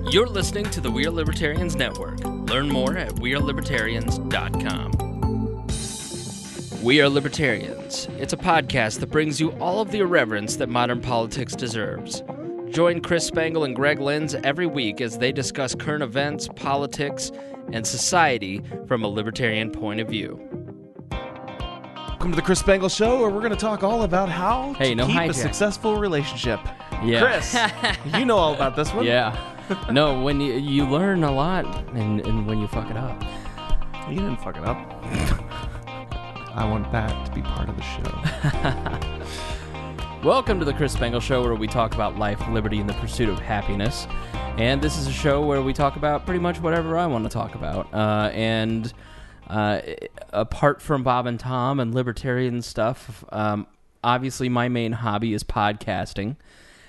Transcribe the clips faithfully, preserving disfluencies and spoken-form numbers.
You're listening to the We Are Libertarians Network. Learn more at we are libertarians dot com. We Are Libertarians. It's a podcast that brings you all of the irreverence that modern politics deserves. Join Chris Spangle and Greg Lenz every week as they discuss current events, politics, and society from a libertarian point of view. Welcome to the Chris Spangle Show, where we're going to talk all about how Hey, to no keep hijack. a successful relationship. Yeah. Chris, you know all about this one. Yeah. No, when you you learn a lot, and, and when you fuck it up. You didn't fuck it up. I want that to be part of the show. Welcome to the Chris Spangle Show, where we talk about life, liberty, and the pursuit of happiness. And this is a show where we talk about pretty much whatever I want to talk about. Uh, and uh, apart from Bob and Tom and libertarian stuff, um, obviously my main hobby is podcasting.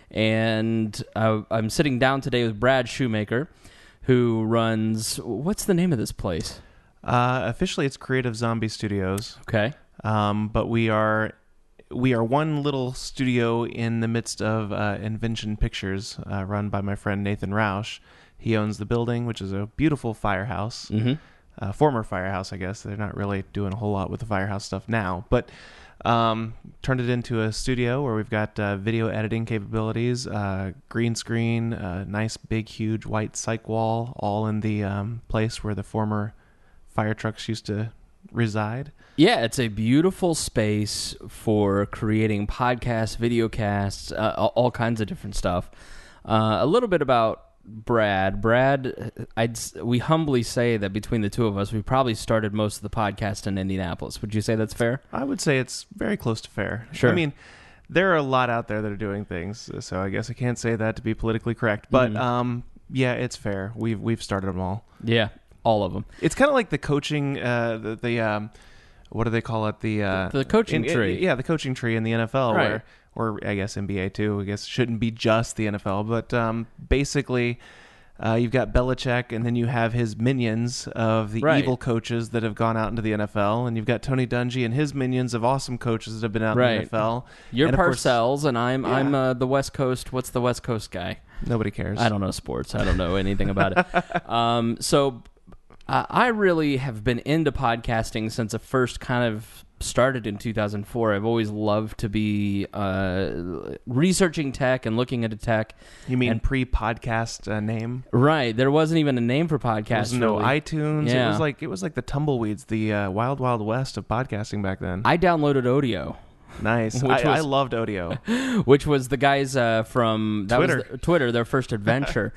And uh, I'm sitting down today with Brad Shoemaker, who runs... What's the name of this place? Uh, officially, it's Creative Zombie Studios. Okay. Um, but we are we are one little studio in the midst of uh, Invention Pictures, uh, run by my friend Nathan Rausch. He owns the building, which is a beautiful firehouse. Mm-hmm. Uh, former firehouse, I guess. They're not really doing a whole lot with the firehouse stuff now, but um, turned it into a studio where we've got uh, video editing capabilities, uh, green screen, uh, nice big huge white cyc wall, all in the um, place where the former fire trucks used to reside. Yeah, it's a beautiful space for creating podcasts, videocasts, uh, all, all kinds of different stuff. Uh, a little bit about Brad. Brad, I'd we humbly say that between the two of us, we probably started most of the podcast in Indianapolis. Would you say that's fair? I would say it's very close to fair. Sure. I mean, there are a lot out there that are doing things, so I guess I can't say that to be politically correct. But Mhm. um, yeah, it's fair. We've we've started them all. Yeah, all of them. It's kind of like the coaching, uh, the, the um, what do they call it? The uh, The coaching in- tree. yeah, the coaching tree in the N F L, Right. where, or I guess N B A too. I guess it shouldn't be just the N F L, but um, basically, uh, you've got Belichick, and then you have his minions of the Right. evil coaches that have gone out into the N F L, and you've got Tony Dungy and his minions of awesome coaches that have been out Right. in the N F L. You're And of course, Parcells, and I'm Yeah. I'm uh, the West Coast. What's the West Coast guy? nobody cares. I don't know sports. I don't know anything about it. Um, so uh, I really have been into podcasting since it first kind of started in two thousand four. I've always loved to be uh, researching tech and looking into tech. You mean and- pre-podcast uh, name? Right. There wasn't even a name for There podcasts. was no really. iTunes. It Yeah. was like it was like the tumbleweeds, the uh, wild wild west of podcasting back then. I downloaded Odeo, Nice. Which I, I was- loved Odeo. which was the guys uh, from that Twitter. was the, Twitter, their first adventure.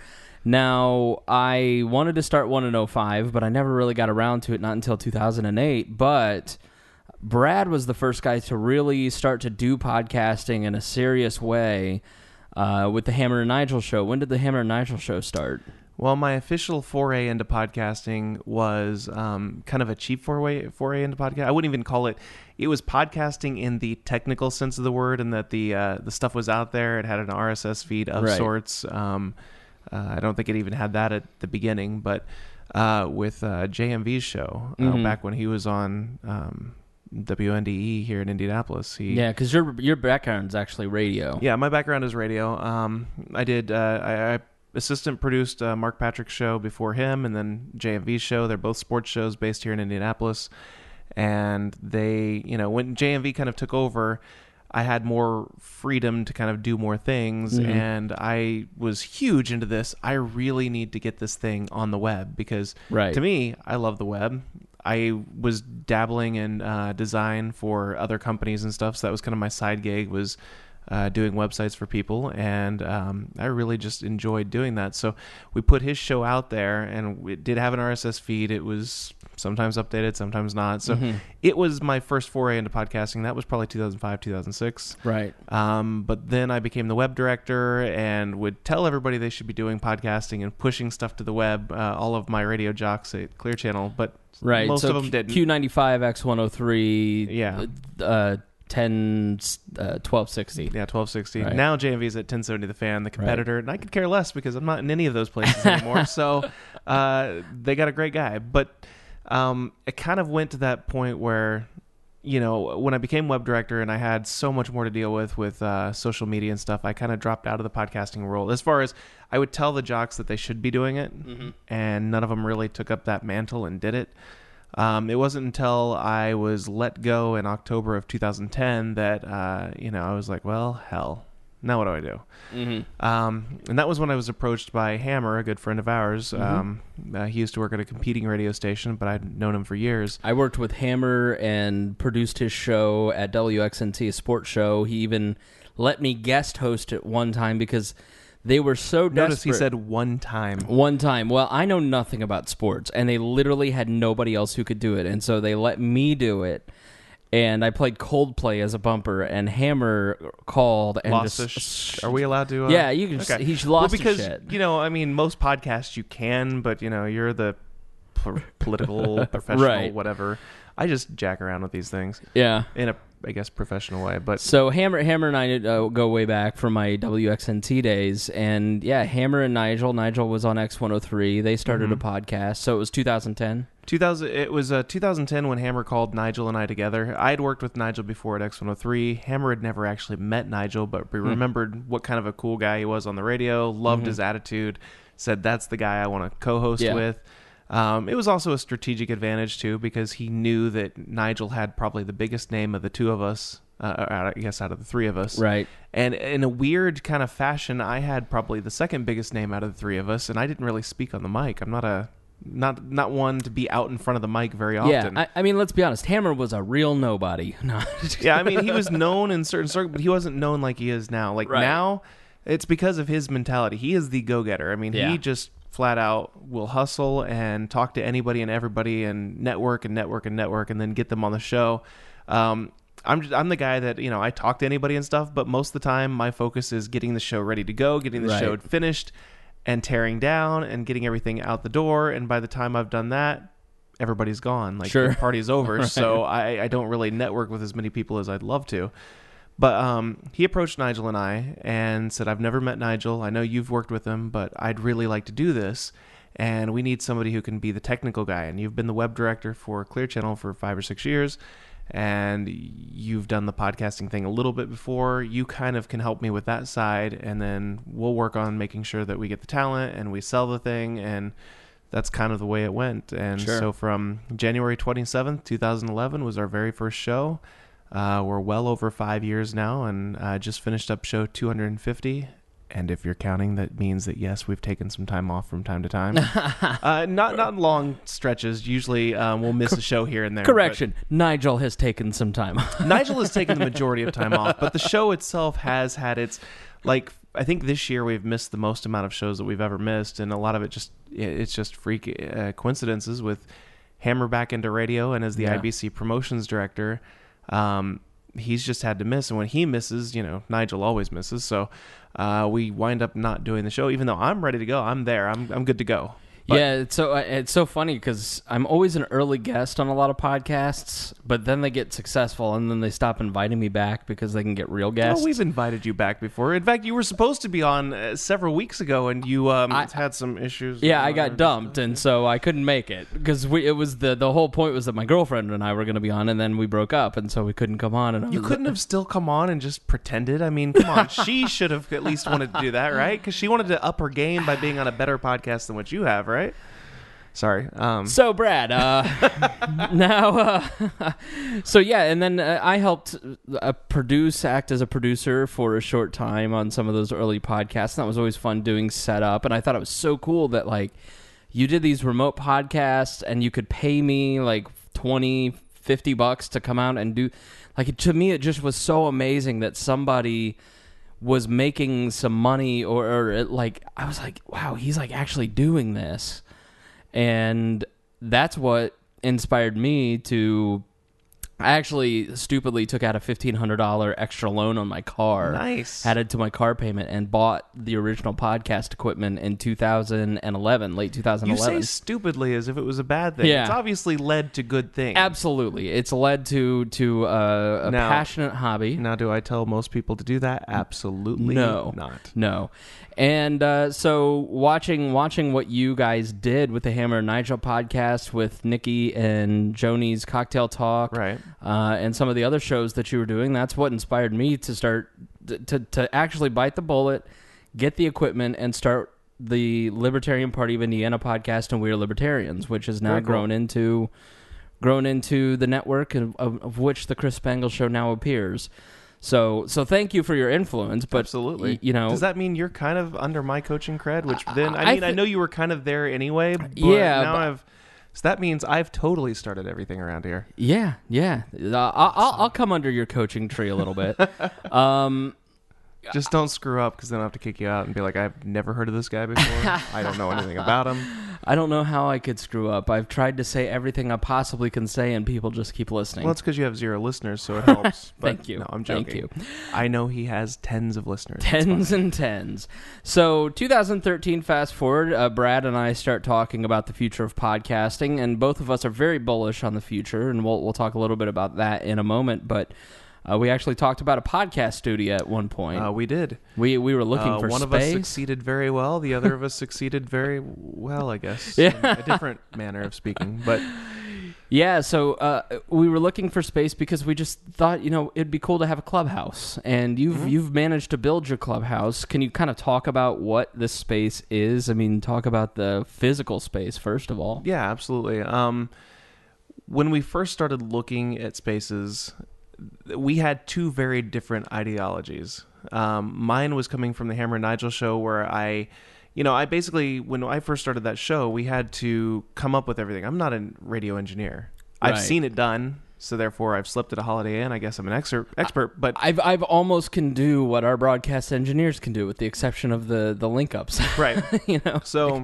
Now, I wanted to start one in oh five, but I never really got around to it, not until two thousand eight. But Brad was the first guy to really start to do podcasting in a serious way uh, with the Hammer and Nigel show. When did the Hammer and Nigel show start? Well, my official foray into podcasting was um, kind of a cheap foray foray into podcast. I wouldn't even call it. It was podcasting in the technical sense of the word, and that the uh, the stuff was out there. It had an R S S feed of Right. sorts. Um, uh, I don't think it even had that at the beginning, but uh, with uh, J M V's show uh, Mhm. back when he was on um, W N D E here in Indianapolis. He, Yeah, because your your background's actually radio. Yeah, my background is radio. Um, I did. Uh, I, I assistant produced uh, Mark Patrick's show before him, and then J M V's show. They're both sports shows based here in Indianapolis. And they, you know, when J M V kind of took over, I had more freedom to kind of do more things, Mhm. and I was huge into this. I really need to get this thing on the web because, Right. to me, I love the web. I was dabbling in uh, design for other companies and stuff, so that was kind of my side gig, was uh, doing websites for people, and um, I really just enjoyed doing that. So we put his show out there, and it did have an R S S feed. It was sometimes updated, sometimes not. So Mhm. it was my first foray into podcasting. That was probably two thousand five, two thousand six. Right. Um, but then I became the web director and would tell everybody they should be doing podcasting and pushing stuff to the web. Uh, all of my radio jocks at Clear Channel, but Right. most so of them didn't. Q ninety-five, X one oh three, Yeah. uh, ten, uh, twelve sixty. Yeah, twelve sixty. Right. Now J M V's at ten seventy The Fan, the competitor, and I could care less because I'm not in any of those places anymore. So uh, they got a great guy. But um, it kind of went to that point where you know, when I became web director and I had so much more to deal with with uh, social media and stuff, I kind of dropped out of the podcasting role. As far as I would tell the jocks that they should be doing it, mm-hmm. and none of them really took up that mantle and did it. Um, it wasn't until I was let go in October of two thousand ten that, uh, you know, I was like, well, hell, now what do I do? Mm-hmm. Um, and that was when I was approached by Hammer, a good friend of ours. Mm-hmm. Um, uh, he used to work at a competing radio station, but I'd known him for years. I worked with Hammer and produced his show at W X N T, a sports show. He even let me guest host it one time because they were so desperate. Notice he said one time. One time. Well, I know nothing about sports, and they literally had nobody else who could do it, and so they let me do it. And I played Coldplay as a bumper, and Hammer called and lost just. Sh- are we allowed to? Uh, yeah, you can. Okay. He's lost well, because his shit. You know, I mean, most podcasts you can, but you know, you're the p- political professional, right. whatever. I just jack around with these things. Yeah, in a, I guess, professional way. But so Hammer, Hammer and I uh, go way back from my W X N T days, and yeah, Hammer and Nigel. Nigel was on X one oh three. They started mm-hmm. a podcast. So it was two thousand ten. two thousand It was uh, two thousand ten when Hammer called Nigel and I together. I had worked with Nigel before at X one oh three. Hammer had never actually met Nigel, but we mm. remembered what kind of a cool guy he was on the radio. Loved mm-hmm. his attitude. Said that's the guy I want to co-host yeah. with. Um, it was also a strategic advantage, too, because he knew that Nigel had probably the biggest name of the two of us, uh, I guess out of the three of us. Right. And in a weird kind of fashion, I had probably the second biggest name out of the three of us, and I didn't really speak on the mic. I'm not a not not one to be out in front of the mic very often. Yeah, I, I mean, let's be honest. Hammer was a real nobody. No. Yeah, I mean, he was known in certain circles, but he wasn't known like he is now. Like right. now, it's because of his mentality. He is the go-getter. I mean, yeah. he just... flat out will hustle and talk to anybody and everybody and network and network and network and then get them on the show. Um, I'm just, I'm the guy that, you know, I talk to anybody and stuff, but most of the time my focus is getting the show ready to go, getting the right. show finished and tearing down and getting everything out the door. And by the time I've done that, everybody's gone. Like sure. the party's over. Right. So I, I don't really network with as many people as I'd love to. But um, he approached Nigel and I and said, I've never met Nigel. I know you've worked with him, but I'd really like to do this. And we need somebody who can be the technical guy. And you've been the web director for Clear Channel for five or six years. And you've done the podcasting thing a little bit before. You kind of can help me with that side. And then we'll work on making sure that we get the talent and we sell the thing. And that's kind of the way it went. And sure. so from January twenty-seventh, twenty eleven was our very first show. Uh, we're well over five years now, and uh, just finished up show two hundred fifty. And if you're counting, that means that, yes, we've taken some time off from time to time. uh, not not long stretches. Usually um, we'll miss a show here and there. Correction. Nigel has taken some time off. Nigel has taken the majority of time off, but the show itself has had its, like, I think this year we've missed the most amount of shows that we've ever missed, and a lot of it just, it's just freak uh, coincidences with Hammer back into radio, and as the yeah. I B C promotions director, Um, he's just had to miss, and when he misses, you know, Nigel always misses. So uh, we wind up not doing the show, even though I'm ready to go. I'm there. I'm I'm good to go. But, yeah, it's so it's so funny because I'm always an early guest on a lot of podcasts, but then they get successful and then they stop inviting me back because they can get real guests. Well, we've invited you back before. In fact, you were supposed to be on uh, several weeks ago, and you um, I, had some issues. Yeah, I got dumped, and so I couldn't make it because we it was the the whole point was that my girlfriend and I were going to be on, and then we broke up, and so we couldn't come on. And I you was, couldn't have still come on and just pretended. I mean, come on, she should have at least wanted to do that, right? Because she wanted to up her game by being on a better podcast than what you have, right? Sorry. Um. So, Brad, uh, now, uh, so yeah, and then uh, I helped uh, produce, act as a producer for a short time on some of those early podcasts, and that was always fun doing setup, and I thought it was so cool that, like, you did these remote podcasts, and you could pay me, like, twenty, fifty bucks to come out and do, like, to me, it just was so amazing that somebody was making some money, or, or it, like, I was like, wow, he's, like, actually doing this. And that's what inspired me to... I actually stupidly took out a fifteen hundred dollars extra loan on my car. Nice. Added to my car payment and bought the original podcast equipment in two thousand eleven, late two thousand eleven. You say stupidly as if it was a bad thing. Yeah. It's obviously led to good things. Absolutely. It's led to, to uh, a now, passionate hobby. Now, do I tell most people to do that? Absolutely no, not. No. And uh, so watching watching what you guys did with the Hammer and Nigel podcast with Nikki and Joni's Cocktail Talk. Right. uh, and some of the other shows that you were doing. That's what inspired me to start to to actually bite the bullet, get the equipment, and start the Libertarian Party of Indiana podcast and We Are Libertarians, which has now Very cool. grown into grown into the network of, of, of which the Chris Spangle Show now appears. So, so thank you for your influence. But Absolutely. y- you know, does that mean you're kind of under my coaching cred? Which then, I I mean, I, thi- know you were kind of there anyway. But Yeah, Now but- I've. So that means I've totally started everything around here. Yeah, yeah. Uh, I'll, I'll, I'll come under your coaching tree a little bit. um, Just don't screw up, because then I'll have to kick you out and be like, I've never heard of this guy before. I don't know anything about him. I don't know how I could screw up. I've tried to say everything I possibly can say, and people just keep listening. Well, it's because you have zero listeners, so it helps. But Thank you. No, I'm joking. Thank you. I know he has tens of listeners. It's Tens fine. and tens. So, two thousand thirteen, fast forward, uh, Brad and I start talking about the future of podcasting, and both of us are very bullish on the future, and we'll we'll talk a little bit about that in a moment. But uh, we actually talked about a podcast studio at one point. Uh, we did. we we were looking Uh, for one space. of us succeeded very well. The other of us succeeded very well, I guess. Yeah. In a different manner of speaking. But Yeah, so uh, we were looking for space because we just thought, you know, it'd be cool to have a clubhouse. And you've Mm-hmm. you've managed to build your clubhouse. Can you kind of talk about what this space is? I mean, talk about the physical space first of all. yeah, absolutely. Um, when we first started looking at spaces, we had two very different ideologies. Um, mine was coming from the Hammer and Nigel show, where I, you know, I basically, when I first started that show, we had to come up with everything. I'm not a radio engineer. I've Right. seen it done, so therefore I've slept at a Holiday Inn. I guess I'm an expert, expert but I've I've almost can do what our broadcast engineers can do, with the exception of the the link ups. right. you know. So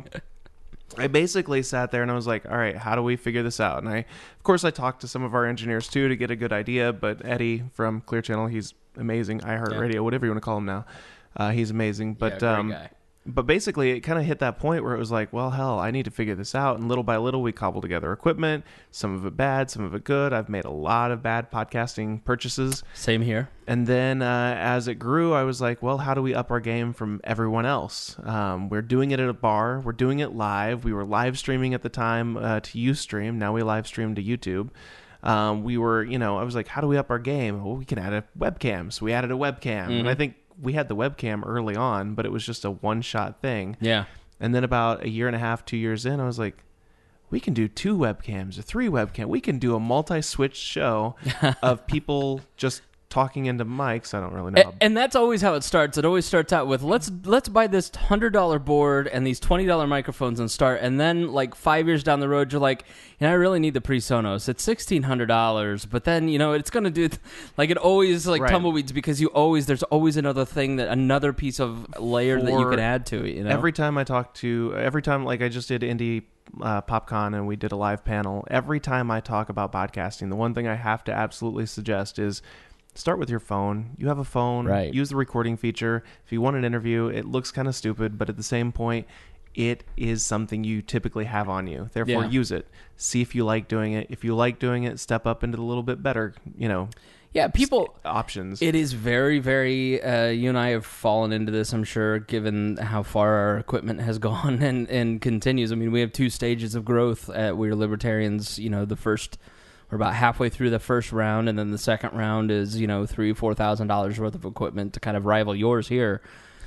I basically sat there and I was like, all right, how do we figure this out? And I, of course, I talked to some of our engineers too to get a good idea, but Eddie from Clear Channel, he's amazing. iHeartRadio, Yeah. whatever you want to call him now. Uh, he's amazing. But, Yeah, great um, guy. but basically it kind of hit that point where it was like, well, hell, I need to figure this out. And little by little, we cobbled together equipment, some of it bad, some of it good. I've made a lot of bad podcasting purchases. Same here. And then uh, as it grew, I was like, well, how do we up our game from everyone else? Um, we're doing it at a bar. We're doing it live. We were live streaming at the time uh, to Ustream. Now we live stream to YouTube. Um, we were, you know, I was like, how do we up our game? Well, we can add a webcam. So we added a webcam. And I think we had the webcam early on, but it was just a one-shot thing. Yeah. And then about a year and a half, two years in, I was like, we can do two webcams or three webcams. We can do a multi-switch show of people just talking into mics. I don't really know. A- And that's always how it starts. It always starts out with let's let's buy this hundred dollar board and these twenty dollar microphones and start. And then like five years down the road, you're like, you know, I really need the PreSonus. It's sixteen hundred dollars, but then you know it's gonna do th- like it always like Right. tumbleweeds because you always there's always another thing that another piece of layer that you For can add to it. You know, Every time I talk to, every time, like I just did Indie uh, PopCon and we did a live panel, every time I talk about podcasting, the one thing I have to absolutely suggest is start with your phone. You have a phone, Right. use the recording feature. If you want an interview, it looks kind of stupid, but at the same point, it is something you typically have on you. Therefore, Yeah. use it. See if you like doing it. If you like doing it, step up into the little bit better, you know, yeah, people. options. It is very, very. Uh, you and I have fallen into this, I'm sure, given how far our equipment has gone and, and continues. I mean, we have two stages of growth at We're Libertarians. You know, the first, we're about halfway through the first round, and then the second round is, you know, three, four thousand dollars worth of equipment to kind of rival yours here.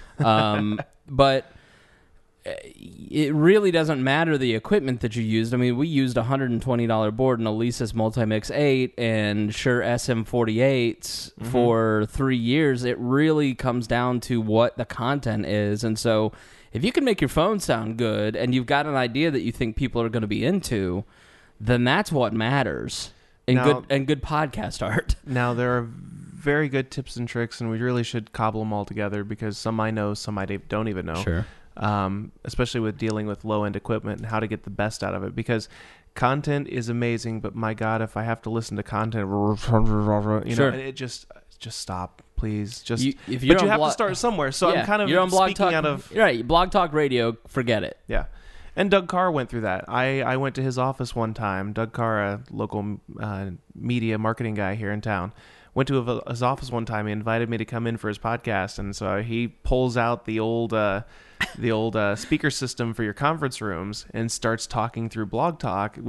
Um, but it really doesn't matter the equipment that you used. I mean, we used a one hundred twenty dollar board and a Alesis Multimix eight and Shure S M forty-eights Mm-hmm. for three years. It really comes down to what the content is. And so if you can make your phone sound good and you've got an idea that you think people are going to be into, then that's what matters. And Now- good and good podcast art. Now, there are very good tips and tricks, and we really should cobble them all together because some I know, some I don't even know. Sure. Um, especially with dealing with low-end equipment and how to get the best out of it. Because content is amazing, but my God, if I have to listen to content, you know, Sure. it just just stop, please. Just You- if you're but you on have Blo- to start somewhere. So Yeah, I'm kind of you're on Blog speaking Talk, out of right. Blog Talk Radio, forget it. yeah. And Doug Carr went through that. I, I went to his office one time. Doug Carr, a local uh, media marketing guy here in town, went to a, his office one time. He invited me to come in for his podcast, and so he pulls out the old uh, the old uh, speaker system for your conference rooms and starts talking through Blog Talk with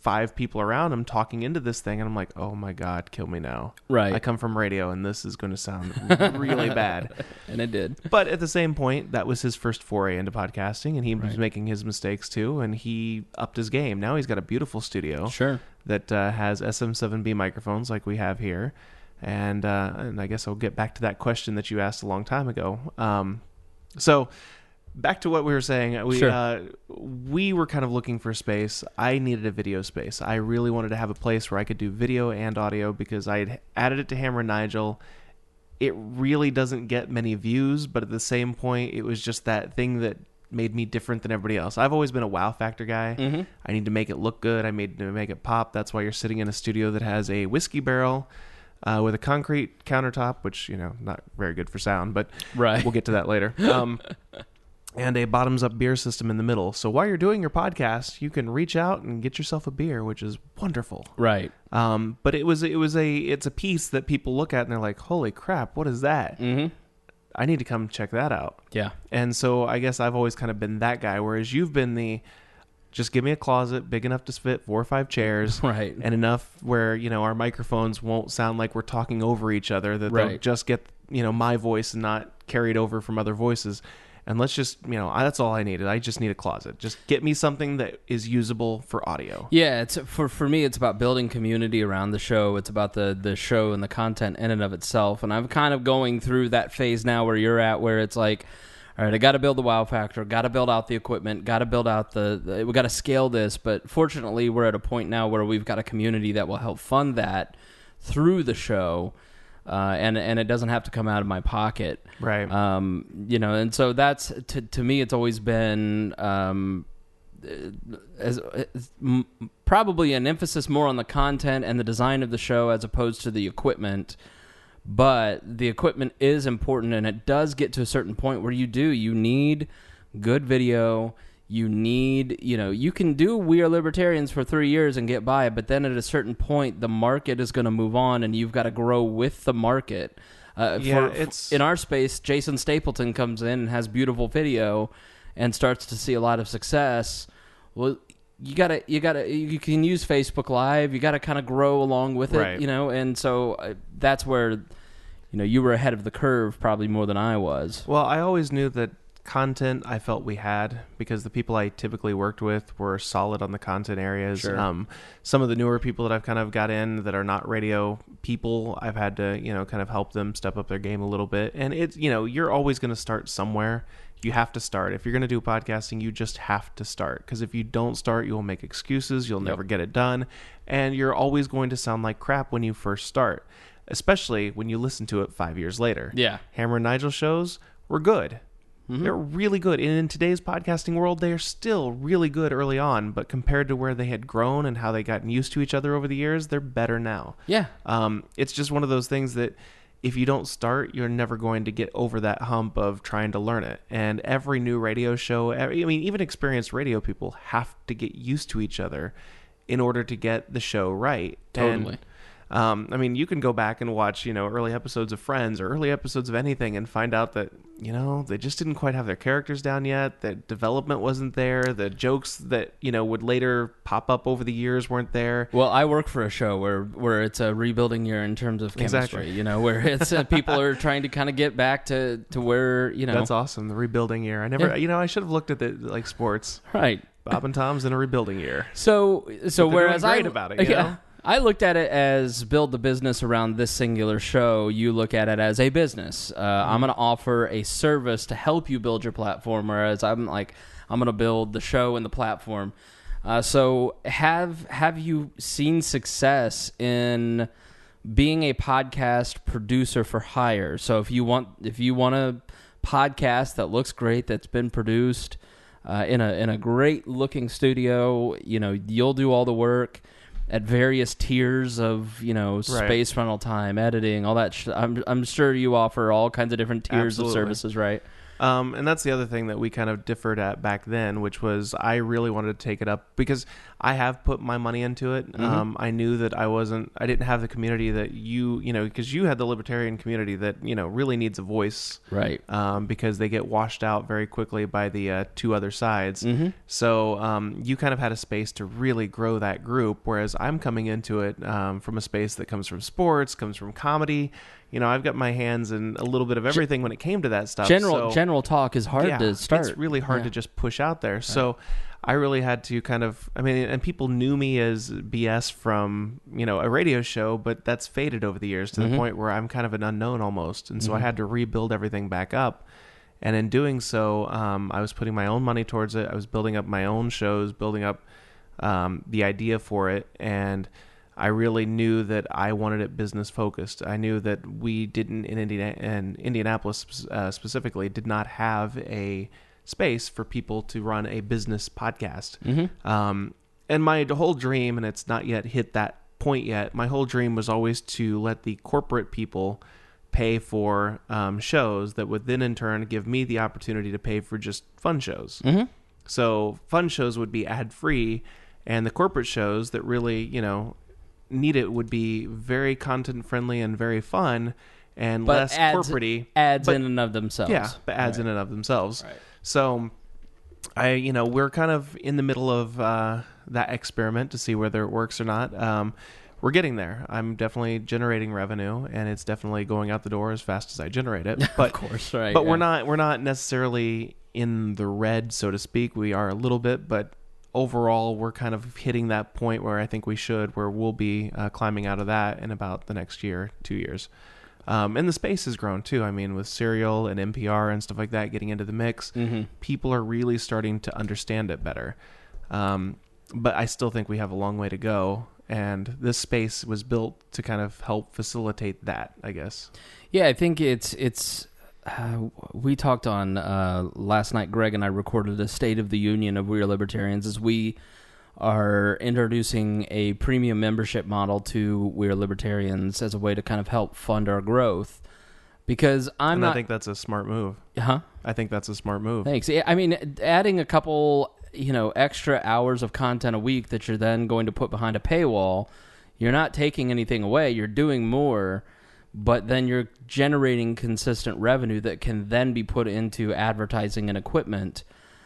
five people around him talking into this thing, and I'm like, oh my God, kill me now. Right. I come from radio, and this is going to sound really bad. And it did. But at the same point, that was his first foray into podcasting, and he was Right. making his mistakes too, and he upped his game. Now he's got a beautiful studio Sure. that uh, has S M seven B microphones like we have here. And uh, and I guess I'll get back to that question that you asked a long time ago. Um, so back to what we were saying. We Sure. uh, we were kind of looking for space. I needed a video space. I really wanted to have a place where I could do video and audio because I had added it to Hammer and Nigel. It really doesn't get many views, but at the same point, it was just that thing that made me different than everybody else. I've always been a wow factor guy. Mm-hmm. I need to make it look good. I need to make it pop. That's why you're sitting in a studio that has a whiskey barrel uh, with a concrete countertop, which, you know, not very good for sound, but Right. we'll get to that later. Um, and a bottoms-up beer system in the middle. So while you're doing your podcast, you can reach out and get yourself a beer, which is wonderful. Right. Um, but it was it was a it's a piece that people look at and they're like, holy crap, what is that? Mm-hmm. I need to come check that out. Yeah. And so I guess I've always kind of been that guy, whereas you've been the just give me a closet big enough to fit four or five chairs, Right. and enough where, you know, our microphones won't sound like we're talking over each other, that they'll Right. just get, you know, my voice and not carried over from other voices. And let's just, you know, I, that's all I needed. I just need a closet. Just get me something that is usable for audio. Yeah, it's for for me. It's about building community around the show. It's about the the show and the content in and of itself. And I'm kind of going through that phase now where you're at, where it's like, all right, I got to build the wow factor, got to build out the equipment, got to build out the, the we got to scale this. But fortunately, we're at a point now where we've got a community that will help fund that through the show. Uh, and and it doesn't have to come out of my pocket, Right. Um, you know, and so that's to to me, it's always been um, as, as m- probably an emphasis more on the content and the design of the show as opposed to the equipment. But the equipment is important, and it does get to a certain point where you do you need good video. You need, you know, you can do We Are Libertarians for three years and get by, but then at a certain point, the market is going to move on, and you've got to grow with the market. Uh, Yeah, for, it's- in our space, Jason Stapleton comes in and has beautiful video and starts to see a lot of success. Well, you gotta, you gotta, you can use Facebook Live. You gotta kind of grow along with it, Right. you know. And so uh, that's where, you know, you were ahead of the curve probably more than I was. Well, I always knew that content I felt we had because the people I typically worked with were solid on the content areas. Sure. Um, some of the newer people that I've kind of got in that are not radio people, I've had to, you know, kind of help them step up their game a little bit. And it's, you know, you're always going to start somewhere. You have to start. If you're going to do podcasting, you just have to start. Because if you don't start, you'll make excuses. You'll Yep. never get it done. And you're always going to sound like crap when you first start, especially when you listen to it five years later. Yeah. Hammer and Nigel shows were good. Mm-hmm. They're really good. And in today's podcasting world, they are still really good early on. But compared to where they had grown and how they gotten used to each other over the years, they're better now. Yeah. Um, it's just one of those things that if you don't start, you're never going to get over that hump of trying to learn it. And every new radio show, every, I mean, even experienced radio people have to get used to each other in order to get the show right. Totally. And, um, I mean, you can go back and watch, you know, early episodes of Friends or early episodes of anything and find out that, you know, they just didn't quite have their characters down yet. The development wasn't there. The jokes that, you know, would later pop up over the years weren't there. Well, I work for a show where, where it's a rebuilding year in terms of chemistry, Exactly. you know, where it's uh, people are trying to kind of get back to, to where, you know. That's awesome. The rebuilding year. I never, Yeah. you know, I should have looked at it like sports. Right. Bob and Tom's in a rebuilding year. So, so But they're whereas doing I great about it, you know? I looked at it as build the business around this singular show. You look at it as a business. Uh, Mm-hmm. I'm going to offer a service to help you build your platform, whereas I'm like, I'm going to build the show and the platform. Uh, so have have you seen success in being a podcast producer for hire? So if you want if you want a podcast that looks great, that's been produced uh, in a in a great looking studio, you know, you'll do all the work at various tiers of, you know, space, rental time, editing, all that. Sh- I'm I'm sure you offer all kinds of different tiers Absolutely. of services, right? Um, and that's the other thing that we kind of differed at back then, which was I really wanted to take it up because I have put my money into it. Mm-hmm. Um, I knew that I wasn't, I didn't have the community that you, you know, because you had the libertarian community that, you know, really needs a voice. Right. Um, because they get washed out very quickly by the uh, two other sides. Mm-hmm. So um, you kind of had a space to really grow that group, whereas I'm coming into it um, from a space that comes from sports, comes from comedy. You know, I've got my hands in a little bit of everything when it came to that stuff. General so, general talk is hard yeah, to start. It's really hard yeah. to just push out there. Right. So I really had to kind of, I mean, and people knew me as B S from, you know, a radio show, but that's faded over the years to mm-hmm. the point where I'm kind of an unknown almost. And so mm-hmm. I had to rebuild everything back up. And in doing so, um, I was putting my own money towards it. I was building up my own shows, building up um, the idea for it. And I really knew that I wanted it business focused. I knew that we didn't in Indiana, in Indianapolis uh, specifically did not have a space for people to run a business podcast. Mm-hmm. Um, and my whole dream, and it's not yet hit that point yet, my whole dream was always to let the corporate people pay for um, shows that would then in turn give me the opportunity to pay for just fun shows. Mm-hmm. So fun shows would be ad free, and the corporate shows that really, you know, need it would be very content friendly and very fun and but less ads, corporate-y. Ads but, in and of themselves. Yeah, but ads right. in and of themselves. Right. So I, you know, we're kind of in the middle of uh, that experiment to see whether it works or not. Um, we're getting there. I'm definitely generating revenue, and it's definitely going out the door as fast as I generate it. But, of course, right. But yeah. we're not we're not necessarily in the red, so to speak. We are a little bit, but overall, we're kind of hitting that point where I think we should, where we'll be uh, climbing out of that in about the next year, two years. Um, and the space has grown too. I mean, with Serial and N P R and stuff like that getting into the mix, mm-hmm. people are really starting to understand it better. Um, but I still think we have a long way to go. And this space was built to kind of help facilitate that, I guess. Yeah, I think it's it's. Uh, we talked on uh, last night. Greg and I recorded a State of the Union of We Are Libertarians as we are introducing a premium membership model to We Are Libertarians as a way to kind of help fund our growth. Because I'm and not. I think that's a smart move. Huh? I think that's a smart move. Thanks. I mean, adding a couple, you know, extra hours of content a week that you're then going to put behind a paywall, you're not taking anything away. You're doing more. But then you're generating consistent revenue that can then be put into advertising and equipment.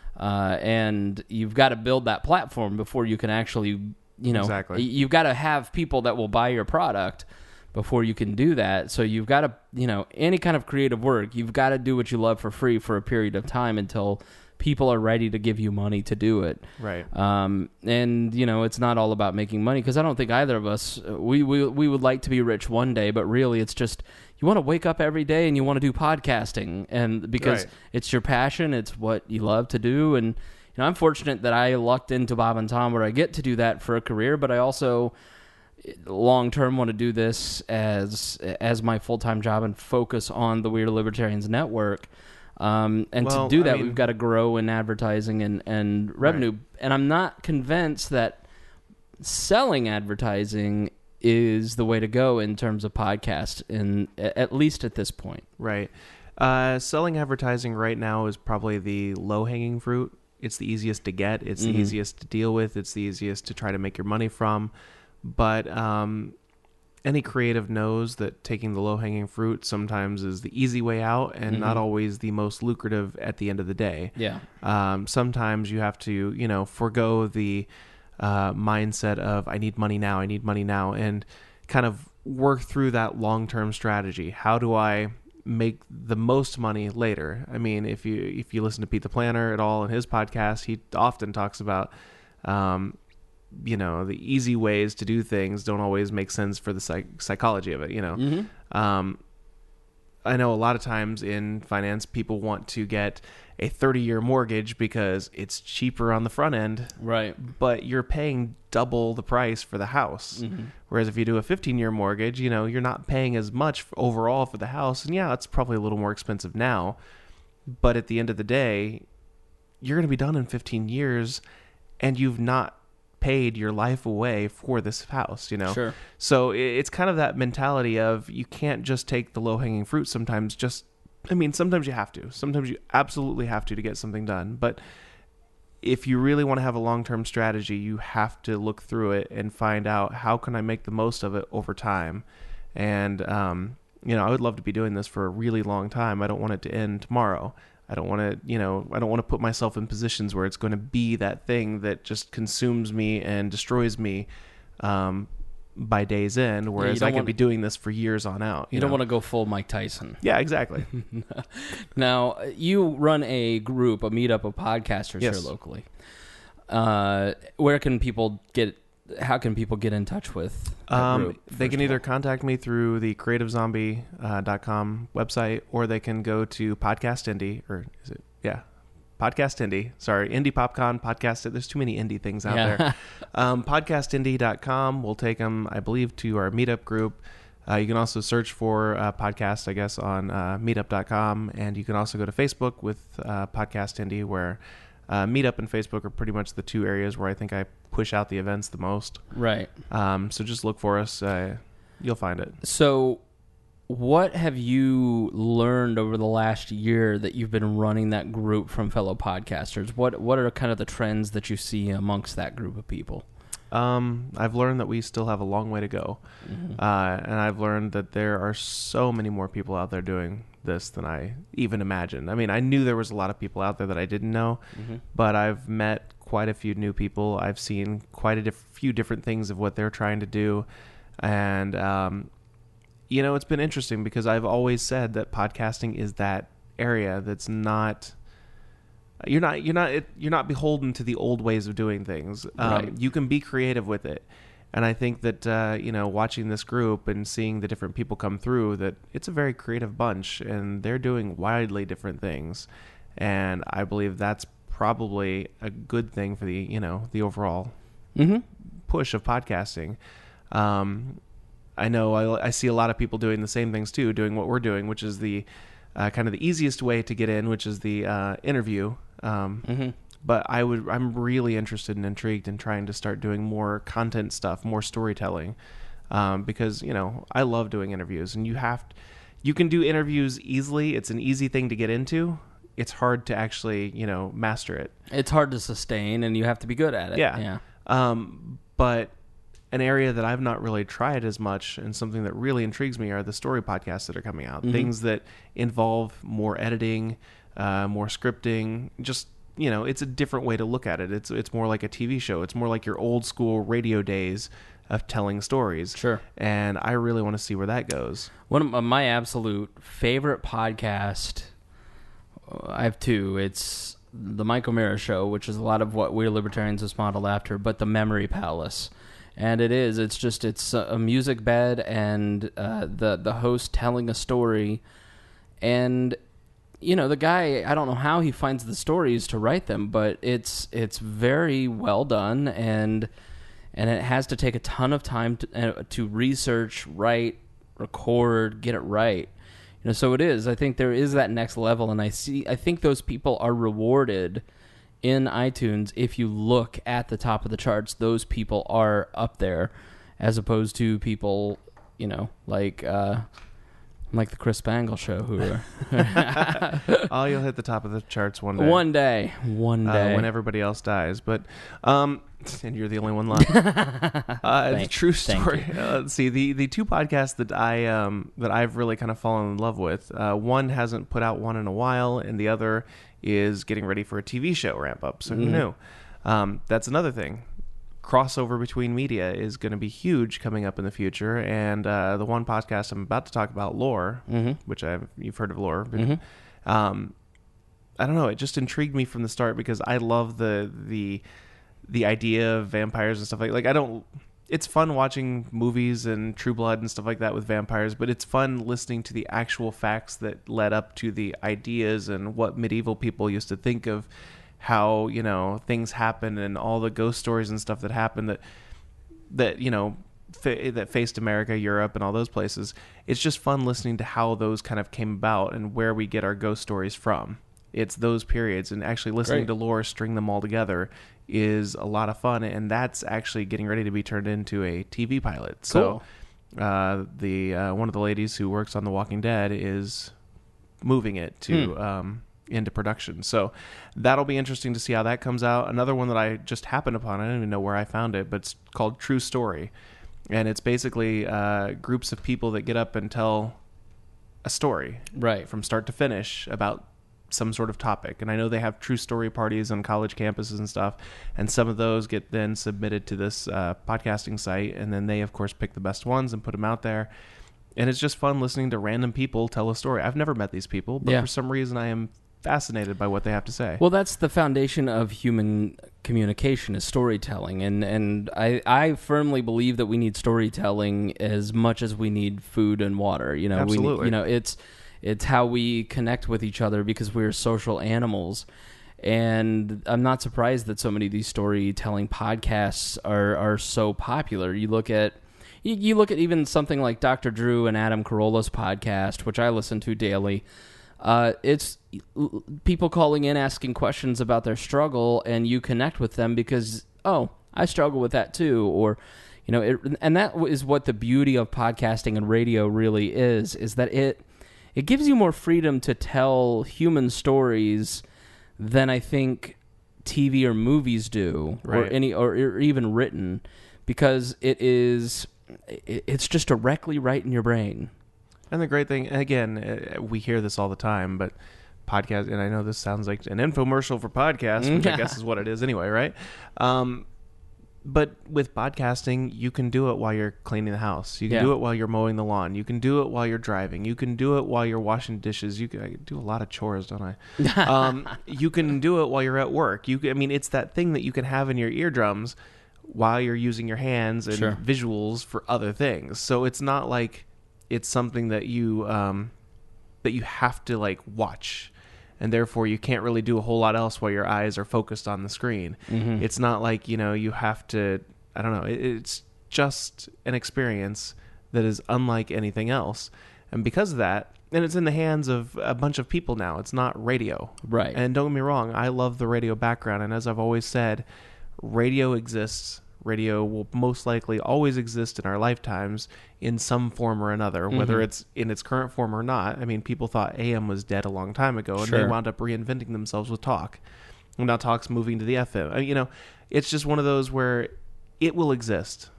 Uh, and you've got to build that platform before you can actually, you know, exactly. you've got to have people that will buy your product before you can do that. So you've got to, you know, any kind of creative work, you've got to do what you love for free for a period of time until people are ready to give you money to do it. Right. Um, and, you know, it's not all about making money because I don't think either of us, we, we we would like to be rich one day, but really it's just you want to wake up every day and you want to do podcasting and because right. it's your passion, it's what you love to do. And, you know, I'm fortunate that I lucked into Bob and Tom where I get to do that for a career, but I also long term want to do this as as my full-time job and focus on the We Are Libertarians Network. Um, and well, to do that, I mean, we've got to grow in advertising and, and revenue. Right. And I'm not convinced that selling advertising is the way to go in terms of podcast, in, at least at this point. Right. Uh, selling advertising right now is probably the low-hanging fruit. It's the easiest to get. It's mm-hmm. the easiest to deal with. It's the easiest to try to make your money from. But um, any creative knows that taking the low-hanging fruit sometimes is the easy way out and mm-hmm. not always the most lucrative at the end of the day. Yeah. Um, sometimes you have to, you know, forego the uh, mindset of I need money now, I need money now, and kind of work through that long-term strategy. How do I make the most money later? I mean, if you if you listen to Pete the Planner at all in his podcast, he often talks about um, you know, the easy ways to do things don't always make sense for the psych- psychology of it, you know. Mm-hmm. Um, I know a lot of times in finance, people want to get a thirty-year mortgage because it's cheaper on the front end. Right. But you're paying double the price for the house. Mm-hmm. Whereas if you do a fifteen-year mortgage, you know, you're not paying as much overall for the house. And yeah, it's probably a little more expensive now. But at the end of the day, you're going to be done in fifteen years and you've not paid your life away for this house, you know? Sure. So it's kind of that mentality of you can't just take the low-hanging fruit sometimes. Just I mean, sometimes you have to. Sometimes you absolutely have to to get something done. But if you really want to have a long-term strategy, you have to look through it and find out how can I make the most of it over time. And, um, you know, I would love to be doing this for a really long time. I don't want it to end tomorrow. I don't want to, you know, I don't want to put myself in positions where it's going to be that thing that just consumes me and destroys me um, by day's end, whereas yeah, I could want, be doing this for years on out. You, you don't want to go full Mike Tyson. Yeah, exactly. Now, you run a group, a meetup of podcasters yes. here locally. Uh, where can people get, how can people get in touch with that um, group? They can either contact me through the creative zombie dot com website, or they can go to Podcast Indie, or is it, yeah, Podcast Indie. Sorry, Indie PopCon, Podcast. There's too many indie things out yeah. there. um, podcast indie dot com will take them, I believe, to our meetup group. Uh, you can also search for uh, podcast, I guess, on uh, meetup dot com, and you can also go to Facebook with uh, Podcast Indie, where uh, Meetup and Facebook are pretty much the two areas where I think I push out the events the most. Right. Um, so just look for us. Uh, you'll find it. So what have you learned over the last year that you've been running that group from fellow podcasters? What What are kind of the trends that you see amongst that group of people? Um, I've learned that we still have a long way to go. Mm-hmm. Uh, and I've learned that there are so many more people out there doing this than I even imagined. I mean, I knew there was a lot of people out there that I didn't know, mm-hmm. but I've met quite a few new people. I've seen quite a diff- few different things of what they're trying to do. And, um, you know, it's been interesting because I've always said that podcasting is that area that's not... You're not you're not you're not beholden to the old ways of doing things. Um, right. You can be creative with it, and I think that uh, you know, watching this group and seeing the different people come through, that it's a very creative bunch, and they're doing widely different things, and I believe that's probably a good thing for the you know the overall mm-hmm. push of podcasting. Um, I know I, I see a lot of people doing the same things too, doing what we're doing, which is the uh, kind of the easiest way to get in, which is the uh, interview. Um, mm-hmm. But I would, I'm really interested and intrigued in trying to start doing more content stuff, more storytelling, um, because, you know, I love doing interviews, and you have, to, you can do interviews easily. It's an easy thing to get into. It's hard to actually, you know, master it. It's hard to sustain, and you have to be good at it. Yeah. Yeah. Um, but an area that I've not really tried as much, and something that really intrigues me, are the story podcasts that are coming out. Mm-hmm. Things that involve more editing, Uh, more scripting, just, you know, it's a different way to look at it. It's it's more like a T V show. It's more like your old school radio days of telling stories. Sure. And I really want to see where that goes. One of my absolute favorite podcast, I have two. It's the Mike O'Meara Show, which is a lot of what We Libertarians is modeled after, but the Memory Palace. And it is. It's just, it's a music bed and uh, the, the host telling a story. And you know, the guy, I don't know how he finds the stories to write them, but it's it's very well done, and and it has to take a ton of time to, uh, to research, write, record, get it right. You know, so it is. I think there is that next level, and I see. I think those people are rewarded in iTunes. If you look at the top of the charts, those people are up there, as opposed to people, you know, like. Uh, Like the Chris Spangle Show, who are... Oh, you'll hit the top of the charts one day. One day. One day. Uh, when everybody else dies. But, um, and you're the only one left. uh, Thank, the true story. Uh, let's see, the, the two podcasts that, I, um, that I've really kind of fallen in love with, uh, one hasn't put out one in a while, and the other is getting ready for a T V show ramp up. So mm-hmm. who knew? Um, that's another thing. Crossover between media is going to be huge coming up in the future, and uh, the one podcast I'm about to talk about, Lore, mm-hmm. which I've you've heard of Lore. But, mm-hmm. um, I don't know. It just intrigued me from the start because I love the the the idea of vampires and stuff like like I don't. It's fun watching movies and True Blood and stuff like that with vampires, but it's fun listening to the actual facts that led up to the ideas and what medieval people used to think of. How, you know, things happen and all the ghost stories and stuff that happened that, that you know, fa- that faced America, Europe, and all those places. It's just fun listening to how those kind of came about and where we get our ghost stories from. It's those periods, and actually listening Great. to lore string them all together is a lot of fun, and that's actually getting ready to be turned into a T V pilot. Cool. So uh, the uh, one of the ladies who works on The Walking Dead is moving it to Hmm. um, into production. So that'll be interesting to see how that comes out. Another one that I just happened upon, I don't even know where I found it, but it's called True Story. And it's basically uh, groups of people that get up and tell a story Right. from start to finish about some sort of topic. And I know they have true story parties on college campuses and stuff, and some of those get then submitted to this uh, podcasting site, and then they of course pick the best ones and put them out there. And it's just fun listening to random people tell a story. I've never met these people, but Yeah. for some reason I am fascinated by what they have to say. Well, that's the foundation of human communication is storytelling, and and I I firmly believe that we need storytelling as much as we need food and water. You know, we Absolutely. need, you know it's it's how we connect with each other because we're social animals. And I'm not surprised that so many of these storytelling podcasts are are so popular. You look at you, you look at even something like Doctor Drew and Adam Carolla's podcast, which I listen to daily. Uh, it's people calling in asking questions about their struggle, and you connect with them because, oh, I struggle with that too, or you know, it, and that is what the beauty of podcasting and radio really is: is that it it gives you more freedom to tell human stories than I think T V or movies do, or Right. any, or, or even written, because it is it, it's just directly right in your brain. And the great thing, again, uh, we hear this all the time, but podcast, and I know this sounds like an infomercial for podcasts, which I guess is what it is anyway, right? Um, but with podcasting, you can do it while you're cleaning the house. You can Yeah. do it while you're mowing the lawn. You can do it while you're driving. You can do it while you're washing dishes. You can, I do a lot of chores, don't I? um, you can do it while you're at work. You, can, I mean, it's that thing that you can have in your eardrums while you're using your hands and Sure. visuals for other things. So it's not like it's something that you um, that you have to like watch, and therefore you can't really do a whole lot else while your eyes are focused on the screen. Mm-hmm. It's not like, you know, you have to, I don't know, it, it's just an experience that is unlike anything else. And because of that, and it's in the hands of a bunch of people now, it's not radio. Right. And don't get me wrong, I love the radio background, and as I've always said, radio exists. Radio will most likely always exist in our lifetimes in some form or another, whether Mhm. it's in its current form or not. I mean, people thought A M was dead a long time ago, and Sure. they wound up reinventing themselves with talk. And now talk's moving to the F M. I mean, you know, it's just one of those where it will exist.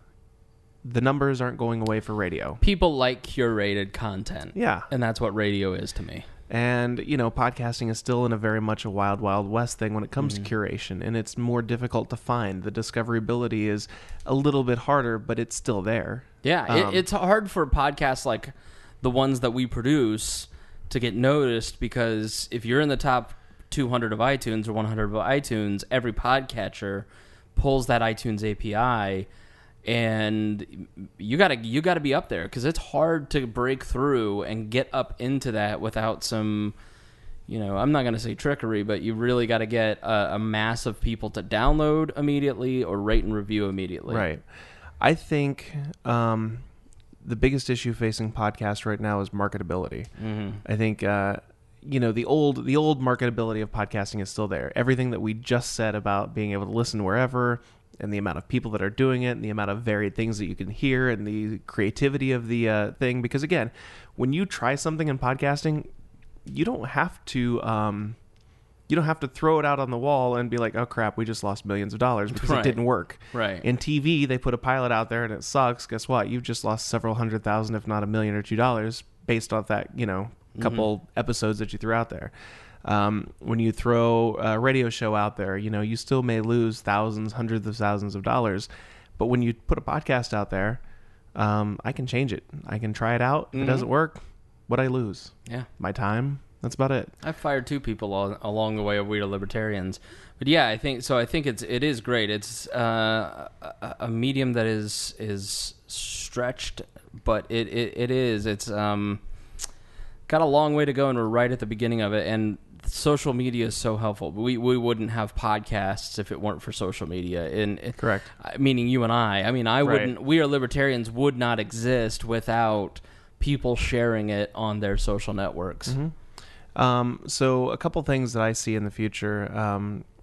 The numbers aren't going away for radio. People like curated content. Yeah. And that's what radio is to me. And, you know, podcasting is still in a very much a wild, wild west thing when it comes Mhm. to curation, and it's more difficult to find. The discoverability is a little bit harder, but it's still there. Yeah, Um, it, it's hard for podcasts like the ones that we produce to get noticed because if you're in the top two hundred of iTunes or one hundred of iTunes, every podcatcher pulls that iTunes A P I, and you gotta you gotta be up there because it's hard to break through and get up into that without some, you know, I'm not gonna say trickery, but you really got to get a, a mass of people to download immediately or rate and review immediately. Right. I think um, the biggest issue facing podcasts right now is marketability. Mm-hmm. I think uh, you know the old the old marketability of podcasting is still there. Everything that we just said about being able to listen wherever, and the amount of people that are doing it, and the amount of varied things that you can hear, and the creativity of the uh, thing. Because again, when you try something in podcasting, you don't have to um, you don't have to throw it out on the wall and be like, oh crap, we just lost millions of dollars because Right. it didn't work. Right. In T V, they put a pilot out there and it sucks. Guess what? You've just lost several hundred thousand, if not a million or two dollars, based off that, you know, couple Mm-hmm. episodes that you threw out there. Um, when you throw a radio show out there, you know, you still may lose thousands, hundreds of thousands of dollars. But when you put a podcast out there, um, I can change it. I can try it out. If Mhm. it doesn't work, what I lose? Yeah. My time. That's about it. I've fired two people al- along the way of We Are Libertarians, but yeah, I think so. I think it's it is great. It's uh, a, a medium that is is stretched, but it it, it is. It's um got a long way to go, and we're right at the beginning of it. And social media is so helpful. We we wouldn't have podcasts if it weren't for social media. And it- Correct. I- meaning you and I. I mean, I Right. wouldn't. We Are Libertarians would not exist without people sharing it on their social networks. Mm-hmm. Um, so a couple things that I see in the future. Um,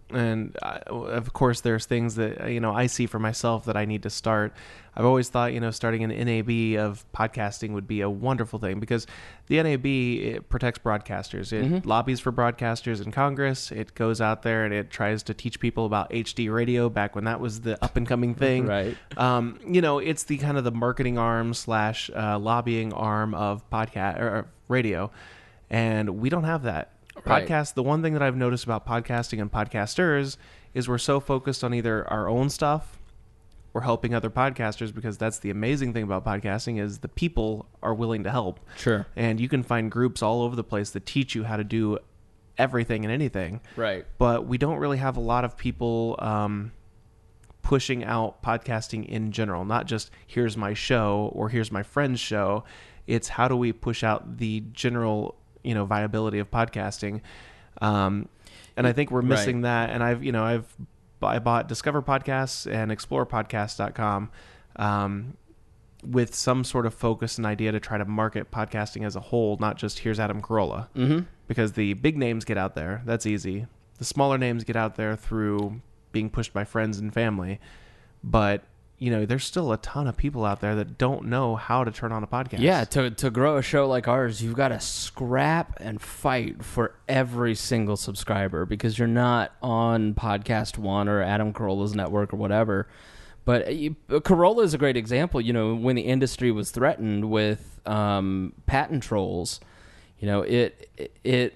And I, of course, there's things that, you know, I see for myself that I need to start. I've always thought, you know, starting an N A B of podcasting would be a wonderful thing, because the N A B, it protects broadcasters. It mm-hmm. lobbies for broadcasters in Congress. It goes out there and it tries to teach people about H D radio back when that was the up and coming thing. Right. Um, you know, it's the kind of the marketing arm slash uh, lobbying arm of podcast or radio. And we don't have that. Right. Podcast, the one thing that I've noticed about podcasting and podcasters is we're so focused on either our own stuff or helping other podcasters, because that's the amazing thing about podcasting is the people are willing to help. Sure. And you can find groups all over the place that teach you how to do everything and anything. Right. But we don't really have a lot of people um, pushing out podcasting in general, not just here's my show or here's my friend's show. It's how do we push out the general, you know, viability of podcasting. Um, and I think we're missing right. that. And I've, you know, I've, I bought Discover Podcasts and explore podcast dot com um, with some sort of focus and idea to try to market podcasting as a whole, not just here's Adam Carolla. Mm-hmm. Because the big names get out there. That's easy. The smaller names get out there through being pushed by friends and family. But you know, there's still a ton of people out there that don't know how to turn on a podcast. Yeah, to to grow a show like ours, you've got to scrap and fight for every single subscriber, because you're not on Podcast One or Adam Carolla's network or whatever. But you, Carolla is a great example. You know, when the industry was threatened with um, patent trolls, you know, it it. it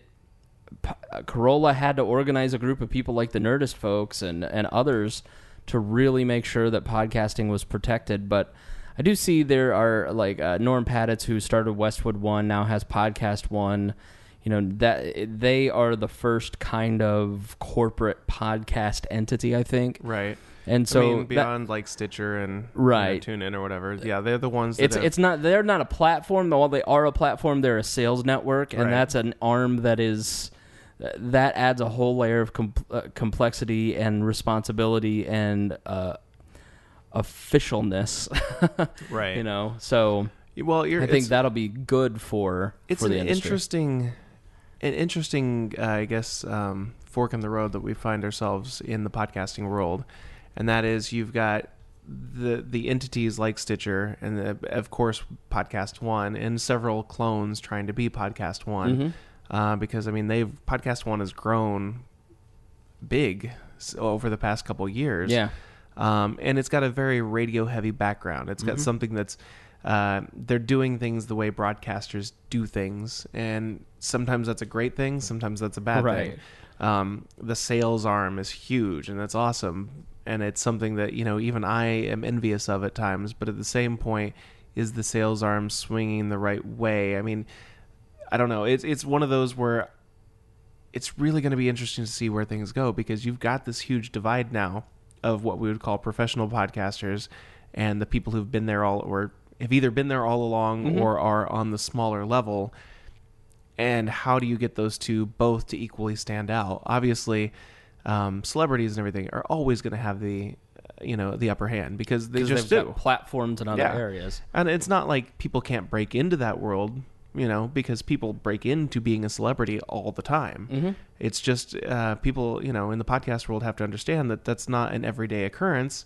Carolla had to organize a group of people like the Nerdist folks and, and others to really make sure that podcasting was protected. But I do see there are like uh, Norm Patitz, who started Westwood One, now has Podcast One. You know, that they are the first kind of corporate podcast entity, I think. Right. And so I mean, beyond that, like Stitcher and right. you know, TuneIn or whatever. Yeah, they're the ones that it's have... it's not they're not a platform. While they are a platform, they're a sales network, and right. that's an arm that is that adds a whole layer of com- uh, complexity and responsibility and uh, officialness. Right. You know, so well, you're, I think that'll be good for it's for the an industry. interesting, an interesting, uh, I guess, um, fork in the road that we find ourselves in the podcasting world, and that is you've got the the entities like Stitcher and the, of course Podcast One and several clones trying to be Podcast One. Mm-hmm. Uh, because I mean, they've Podcast One has grown big over the past couple of years. Yeah, um, and it's got a very radio-heavy background. It's got mm-hmm. something that's uh, they're doing things the way broadcasters do things, and sometimes that's a great thing, sometimes that's a bad right. thing. Um, the sales arm is huge, and that's awesome, and it's something that you know even I am envious of at times. But at the same point, is the sales arm swinging the right way? I mean. I don't know. It's it's one of those where it's really going to be interesting to see where things go, because you've got this huge divide now of what we would call professional podcasters and the people who've been there all or have either been there all along mm-hmm. or are on the smaller level. And how do you get those two both to equally stand out? Obviously, um, celebrities and everything are always going to have the you know the upper hand because they just they've do got platforms in other yeah. areas, and it's not like people can't break into that world. You know, because people break into being a celebrity all the time. Mm-hmm. It's just uh, people, you know, in the podcast world have to understand that that's not an everyday occurrence.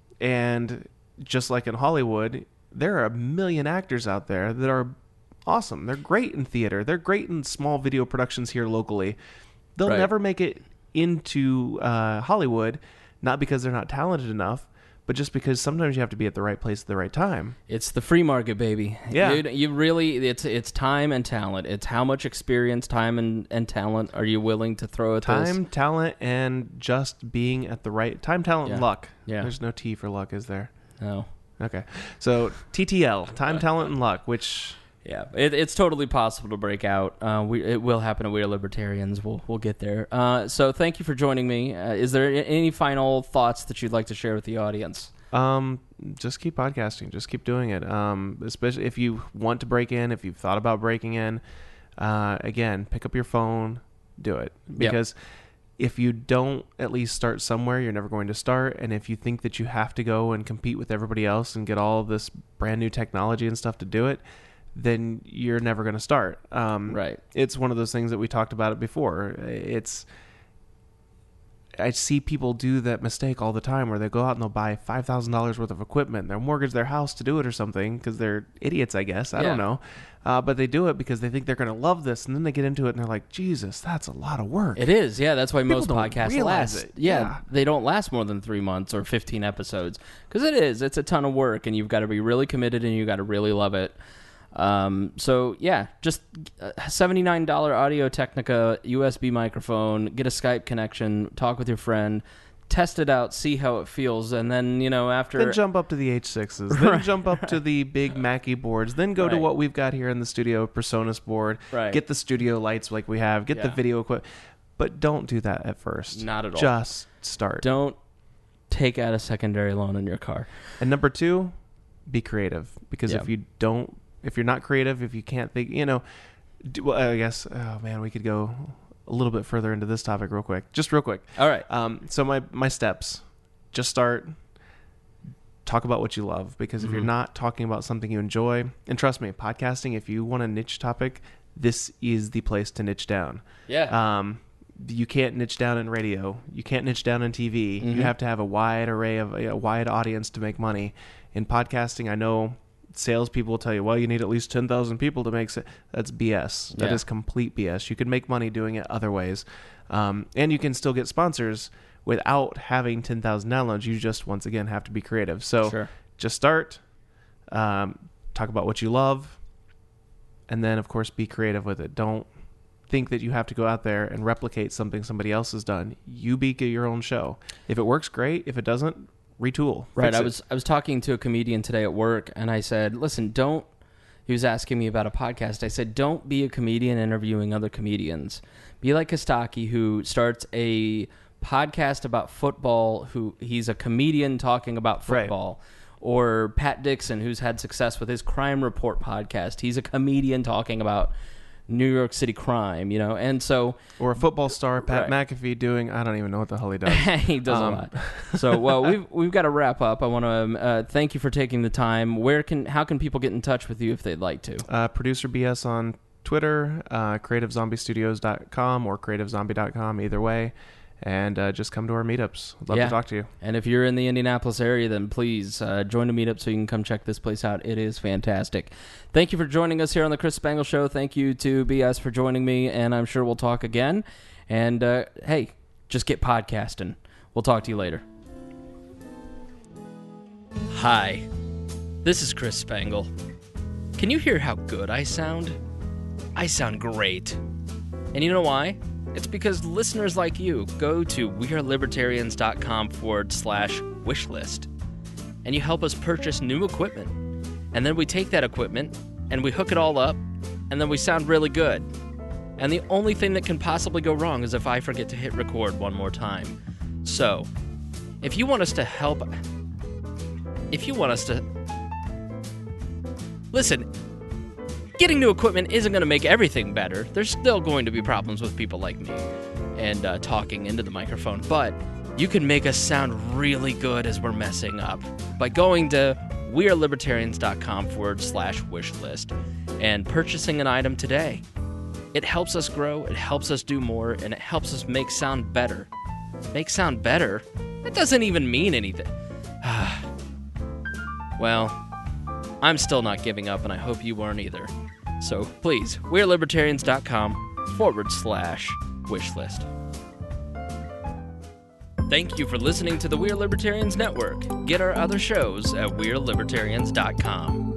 And just like in Hollywood, there are a million actors out there that are awesome. They're great in theater. They're great in small video productions here locally. They'll right. never make it into uh, Hollywood, not because they're not talented enough, but just because sometimes you have to be at the right place at the right time. It's the free market, baby. Yeah. You, you really, it's it's time and talent. It's how much experience, time, and, and talent are you willing to throw at time, this? Time, talent, and just being at the right... Time, talent, yeah. and luck. Yeah. There's no T for luck, is there? No. Okay. So, T T L, time, talent, and luck, which... Yeah, it, it's totally possible to break out. Uh, we it will happen. We are libertarians. We'll we'll get there. Uh, so thank you for joining me. Uh, is there any final thoughts that you'd like to share with the audience? Um, just keep podcasting. Just keep doing it. Um, especially if you want to break in, if you've thought about breaking in, uh, again, pick up your phone, do it. Because yep. if you don't at least start somewhere, you're never going to start. And if you think that you have to go and compete with everybody else and get all of this brand new technology and stuff to do it, then you're never going to start. Um, right. It's one of those things that we talked about it before. It's I see people do that mistake all the time where they go out and they'll buy five thousand dollars worth of equipment. They'll mortgage their house to do it or something because they're idiots, I guess. I Yeah. don't know. Uh, but they do it because they think they're going to love this. And then they get into it and they're like, Jesus, that's a lot of work. It is, yeah. That's why People most don't podcasts realize last. it. Yeah, Yeah. they don't last more than three months or fifteen episodes because it is. It's a ton of work, and you've got to be really committed, and you got to really love it. Um, so yeah, just a seventy-nine dollars Audio Technica U S B microphone. Get a Skype connection. Talk with your friend. Test it out. See how it feels, and then you know after. Then jump up to the H sixes. Then Right. jump up to the big Mackie boards. Then go to Right. what we've got here in the studio, Presonus board. Right. Get the studio lights like we have. Get the Yeah. video equipment. But don't do that at first. Not at all. Just start. Don't take out a secondary loan in your car. And number two, be creative. Because Yeah. if you don't, if you're not creative, if you can't think, you know, do, well, I guess, oh man, we could go a little bit further into this topic real quick. Just real quick. All right. Um, so my, my steps, just start, talk about what you love. Because if Mhm. you're not talking about something you enjoy, and trust me, podcasting, if you want a niche topic, this is the place to niche down. Yeah. Um, you can't niche down in radio. You can't niche down in T V. Mhm. You have to have a wide array of a wide audience to make money. In podcasting, I know salespeople will tell you, well, you need at least ten thousand people to make it. That's B S. That Yeah. is complete B S. You can make money doing it other ways. Um, and you can still get sponsors without having ten thousand downloads. You just, once again, have to be creative. So Sure. just start, um, talk about what you love, and then, of course, be creative with it. Don't think that you have to go out there and replicate something somebody else has done. You be your own show. If it works, great. If it doesn't, retool. Right. Fix I it. was I was talking to a comedian today at work, and I said, "Listen, don't." He was asking me about a podcast. I said, "Don't be a comedian interviewing other comedians. Be like Kostaki, who starts a podcast about football. Who he's a comedian talking about Right. football." Or Pat Dixon, who's had success with his Crime Report podcast. He's a comedian talking about New York City crime, you know, and so Or a football star, Pat Right. McAfee, doing, I don't even know what the hell he does. he does Um, a lot. So, well, we've we've got to wrap up. I want to uh, thank you for taking the time. Where can how can people get in touch with you if they'd like to? Uh, Producer B S on Twitter, uh, creative zombie studios dot com or creative zombie dot com, either way. And uh, just come to our meetups. Love Yeah. to talk to you. And if you're in the Indianapolis area, then please uh, join a meetup so you can come check this place out. It is fantastic. Thank you for joining us here on the Chris Spangle Show. Thank you to B S for joining me, and I'm sure we'll talk again. And uh, hey, just get podcasting. We'll talk to you later. Hi, this is Chris Spangle. Can you hear how good I sound? I sound great. And you know why? It's because listeners like you go to wearelibertarians.com forward slash wishlist, and you help us purchase new equipment. And then we take that equipment and we hook it all up, and then we sound really good. And the only thing that can possibly go wrong is if I forget to hit record one more time. So, if you want us to help, if you want us to, listen, getting new equipment isn't going to make everything better. There's still going to be problems with people like me and uh, talking into the microphone, but you can make us sound really good as we're messing up by going to wearelibertarians.com forward slash wishlist and purchasing an item today. It helps us grow, it helps us do more, and it helps us make sound better. Make sound better? That doesn't even mean anything. Well, I'm still not giving up, and I hope you aren't either. So please, wearelibertarians.com forward slash wishlist. Thank you for listening to the We're Libertarians Network. Get our other shows at wearelibertarians dot com.